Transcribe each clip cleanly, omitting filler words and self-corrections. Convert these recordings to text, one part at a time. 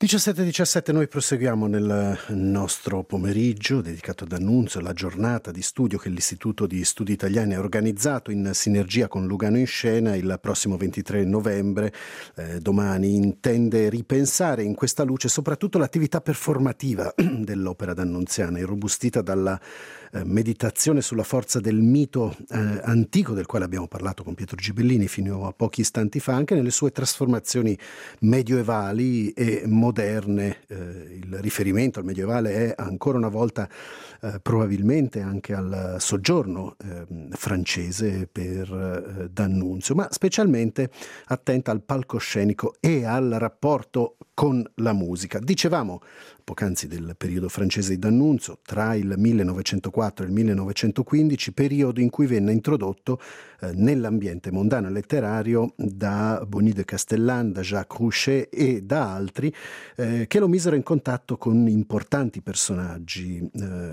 17:17 noi proseguiamo nel nostro pomeriggio dedicato ad D'Annunzio, la giornata di studio che l'Istituto di Studi Italiani ha organizzato in sinergia con Lugano in Scena il prossimo 23 novembre. Domani intende ripensare in questa luce soprattutto l'attività performativa dell'opera d'annunziana, irrobustita dalla meditazione sulla forza del mito antico, del quale abbiamo parlato con Pietro Gibellini fino a pochi istanti fa, anche nelle sue trasformazioni medioevali e moderne. Il riferimento al medievale è ancora una volta probabilmente anche al soggiorno francese per D'Annunzio, ma specialmente attenta al palcoscenico e al rapporto con la musica. Dicevamo poc'anzi del periodo francese di D'Annunzio, tra il 1904 e il 1915, periodo in cui venne introdotto nell'ambiente mondano e letterario da Bonny de Castellane, da Jacques Rouchet e da altri che lo misero in contatto con importanti personaggi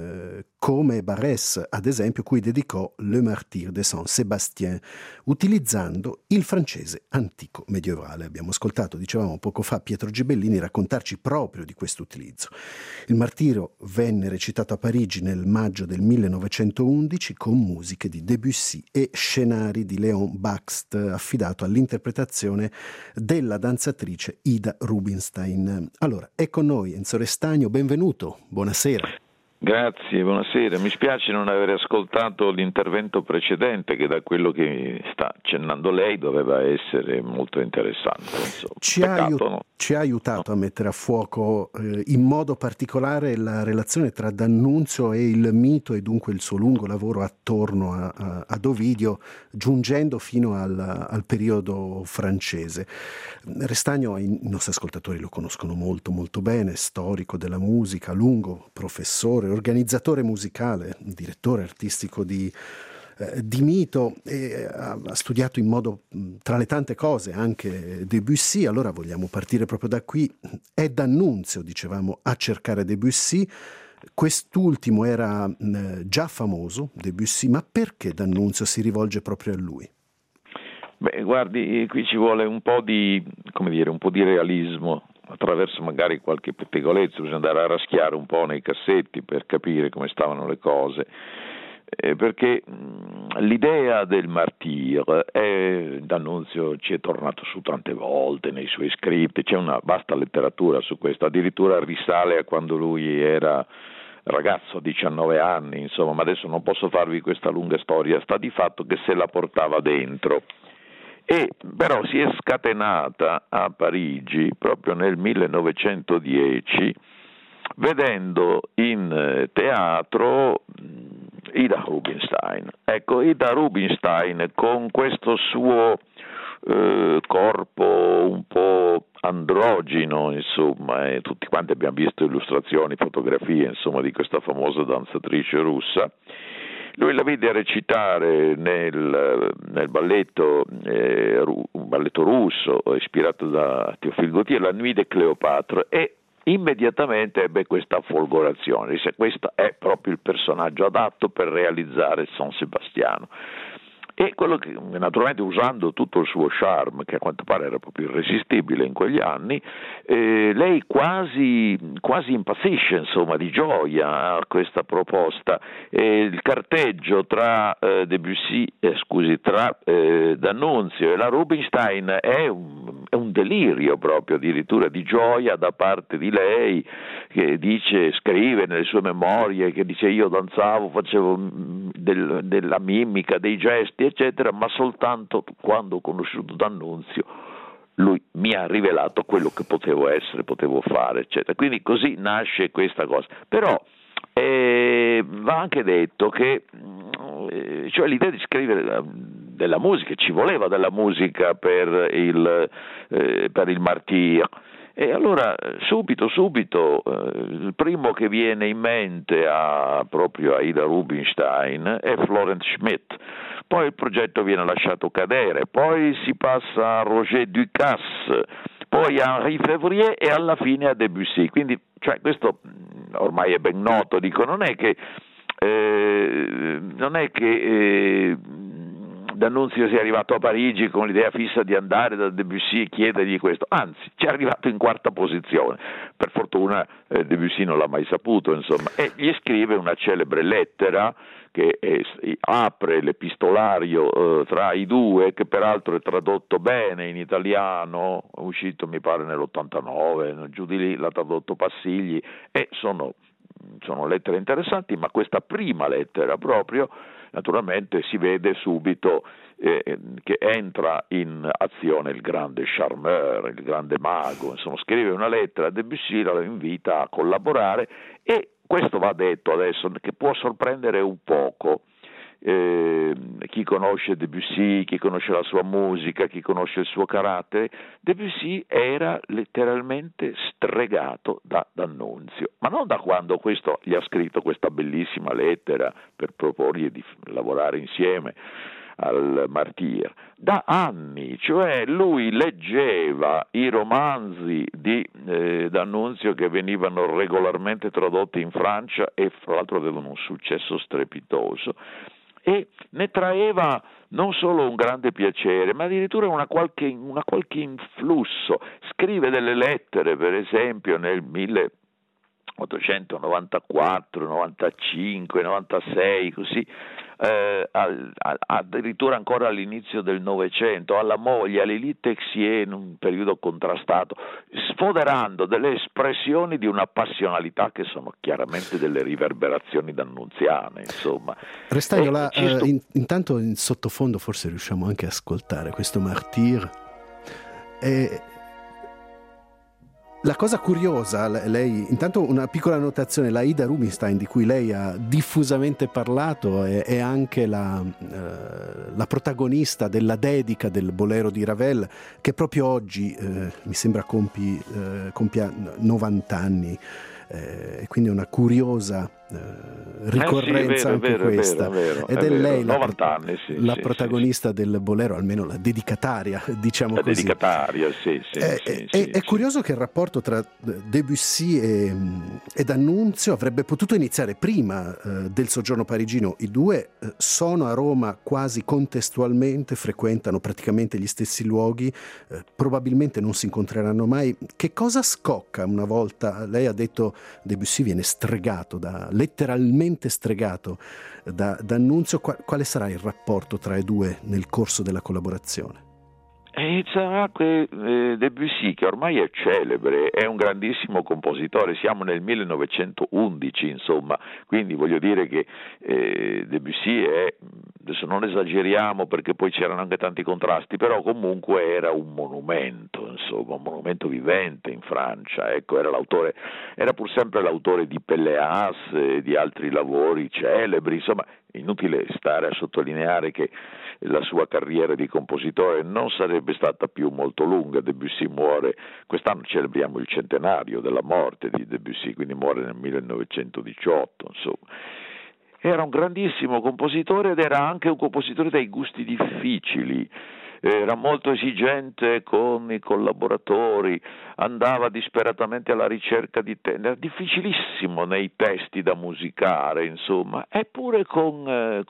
come Barrès, ad esempio, cui dedicò Le Martyr de Saint-Sébastien, utilizzando il francese antico medievale. Abbiamo ascoltato, dicevamo poco fa, Pietro Gibellini raccontarci proprio di questo utilizzo. Il Martirio venne recitato a Parigi nel maggio del 1911 con musiche di Debussy e scenari di Léon Bakst, affidato all'interpretazione della danzatrice Ida Rubinstein. Allora, è con noi Enzo Restagno, benvenuto, buonasera. Grazie, buonasera. Mi spiace non aver ascoltato l'intervento precedente, che da quello che sta accennando lei doveva essere molto interessante. Insomma. Ci ha aiutato a mettere a fuoco in modo particolare la relazione tra D'Annunzio e il mito e dunque il suo lungo lavoro attorno ad Ovidio, giungendo fino al periodo francese. Restagno, i nostri ascoltatori lo conoscono molto molto bene, storico della musica, lungo professore, organizzatore musicale, direttore artistico di mito, e ha studiato in modo, tra le tante cose, anche Debussy. Allora vogliamo partire proprio da qui. È D'Annunzio, dicevamo, a cercare Debussy. Quest'ultimo era già famoso, Debussy, ma perché D'Annunzio si rivolge proprio a lui? Beh, guardi, qui ci vuole un po' di realismo, attraverso magari qualche pettegolezzo. Bisogna andare a raschiare un po' nei cassetti per capire come stavano le cose, perché l'idea del Martyr D'Annunzio ci è tornato su tante volte nei suoi scritti, c'è una vasta letteratura su questo, addirittura risale a quando lui era ragazzo, 19 anni, insomma, ma adesso non posso farvi questa lunga storia. Sta di fatto che se la portava dentro. E però si è scatenata a Parigi proprio nel 1910, vedendo in teatro Ida Rubinstein. Ecco, Ida Rubinstein con questo suo corpo un po' androgino, insomma, e tutti quanti abbiamo visto illustrazioni, fotografie, insomma, di questa famosa danzatrice russa. Lui la vide recitare nel balletto, un balletto russo ispirato da Théophile Gautier, la Nuit de Cléopâtre, e immediatamente ebbe questa folgorazione, disse: questo è proprio il personaggio adatto per realizzare San Sebastiano. E quello che, naturalmente, usando tutto il suo charme, che a quanto pare era proprio irresistibile in quegli anni, lei quasi impazzisce, insomma, di gioia a questa proposta. Il carteggio tra D'Annunzio e la Rubinstein è un delirio proprio, addirittura di gioia da parte di lei, che scrive nelle sue memorie, che dice: io danzavo, facevo della mimica, dei gesti, eccetera, ma soltanto quando ho conosciuto D'Annunzio lui mi ha rivelato quello che potevo essere, potevo fare, eccetera. Quindi così nasce questa cosa. Però va anche detto che cioè l'idea di scrivere della musica, ci voleva della musica per il Martyr. E allora subito il primo che viene in mente proprio a Ida Rubinstein è Florent Schmitt. Poi il progetto viene lasciato cadere, poi si passa a Roger Ducasse, poi a Henri Fevrier e alla fine a Debussy. Quindi, cioè, questo ormai è ben noto, dico, non è che D'Annunzio sia arrivato a Parigi con l'idea fissa di andare da Debussy e chiedergli questo, anzi ci è arrivato in quarta posizione, per fortuna Debussy non l'ha mai saputo, insomma, e gli scrive una celebre lettera che apre l'epistolario tra i due, che peraltro è tradotto bene in italiano, è uscito mi pare nell'89, giù di lì l'ha tradotto Passigli, e sono lettere interessanti, ma questa prima lettera proprio naturalmente si vede subito che entra in azione il grande charmeur, il grande mago, insomma scrive una lettera a Debussy, lo invita a collaborare, e questo va detto adesso che può sorprendere un poco chi conosce Debussy, chi conosce la sua musica, chi conosce il suo carattere. Debussy era letteralmente stregato da D'Annunzio, ma non da quando questo gli ha scritto questa bellissima lettera per proporgli di lavorare insieme al Martyr, da anni, cioè lui leggeva i romanzi di D'Annunzio che venivano regolarmente tradotti in Francia e fra l'altro avevano un successo strepitoso, e ne traeva non solo un grande piacere, ma addirittura una qualche influsso. Scrive delle lettere, per esempio, nel 1894, 95, 96, così, addirittura ancora all'inizio del Novecento, alla moglie, a Lili Texier, in un periodo contrastato, sfoderando delle espressioni di una passionalità che sono chiaramente delle riverberazioni d'annunziane, insomma. Restagnola, intanto in sottofondo forse riusciamo anche a ascoltare questo Martyr. La cosa curiosa, lei, intanto una piccola notazione, la Ida Rubinstein di cui lei ha diffusamente parlato è anche la protagonista della dedica del Bolero di Ravel, che proprio oggi mi sembra compia 90 anni, e quindi è una curiosa ricorrenza anche questa, ed è lei la protagonista del Bolero, almeno la dedicataria, diciamo la così. Dedicataria, È curioso che il rapporto tra Debussy e D'Annunzio avrebbe potuto iniziare prima del soggiorno parigino. I due sono a Roma quasi contestualmente, frequentano praticamente gli stessi luoghi, probabilmente non si incontreranno mai. Che cosa scocca una volta? Lei ha detto Debussy viene letteralmente stregato da D'Annunzio. Quale sarà il rapporto tra i due nel corso della collaborazione? E sarà che Debussy, che ormai è celebre, è un grandissimo compositore, siamo nel 1911, insomma, quindi voglio dire che Debussy è, adesso non esageriamo perché poi c'erano anche tanti contrasti, però comunque era un monumento, insomma, un monumento vivente in Francia, ecco, era pur sempre l'autore di Pelléas e di altri lavori celebri, insomma, inutile stare a sottolineare che la sua carriera di compositore non sarebbe stata più molto lunga. Debussy muore, quest'anno celebriamo il centenario della morte di Debussy, quindi muore nel 1918, insomma. Era un grandissimo compositore ed era anche un compositore dai gusti difficili. Era molto esigente con i collaboratori, andava disperatamente alla ricerca di era difficilissimo nei testi da musicare, insomma, eppure con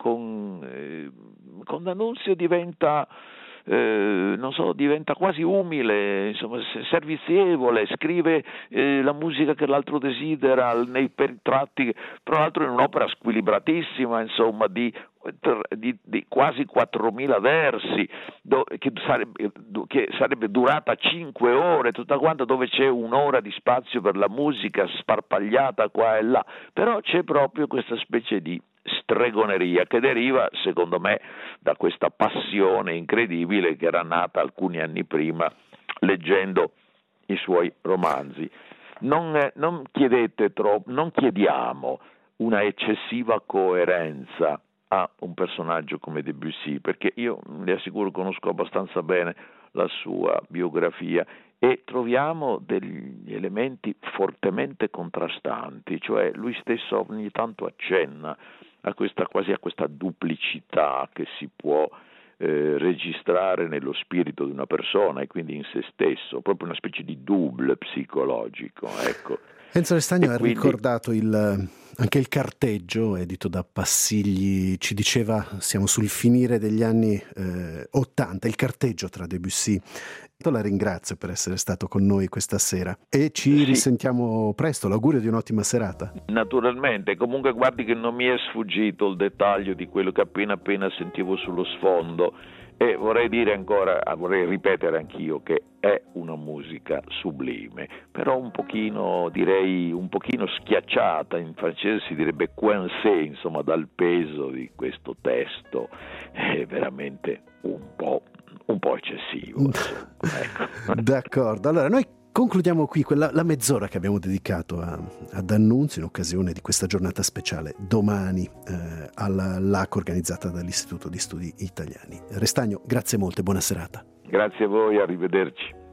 D'Annunzio diventa diventa quasi umile, insomma, servizievole, scrive la musica che l'altro desidera per tratti, tra l'altro in un'opera squilibratissima, insomma, di quasi 4.000 versi, che sarebbe durata 5 ore, tutta quanta, dove c'è un'ora di spazio per la musica sparpagliata qua e là, però c'è proprio questa specie di stregoneria che deriva, secondo me, da questa passione incredibile che era nata alcuni anni prima leggendo i suoi romanzi. Non chiediamo una eccessiva coerenza a un personaggio come Debussy, perché io le assicuro conosco abbastanza bene la sua biografia e troviamo degli elementi fortemente contrastanti, cioè lui stesso ogni tanto accenna quasi a questa duplicità che si può registrare nello spirito di una persona e quindi in se stesso, proprio una specie di double psicologico, ecco. Enzo Restagno ha ricordato il Anche il carteggio, edito da Passigli, ci diceva siamo sul finire degli anni 80, il carteggio tra Debussy. La ringrazio per essere stato con noi questa sera e ci risentiamo presto. L'augurio di un'ottima serata. Naturalmente, comunque guardi che non mi è sfuggito il dettaglio di quello che appena sentivo sullo sfondo, e vorrei dire ancora, vorrei ripetere anch'io che è una musica sublime, però un pochino schiacciata, in francese si direbbe coincée, insomma, dal peso di questo testo, è veramente un po' eccessivo. Ecco. D'accordo, allora noi concludiamo qui la mezz'ora che abbiamo dedicato a D'Annunzio in occasione di questa giornata speciale domani all'AC organizzata dall'Istituto di Studi Italiani. Restagno, grazie molte, buona serata. Grazie a voi, arrivederci.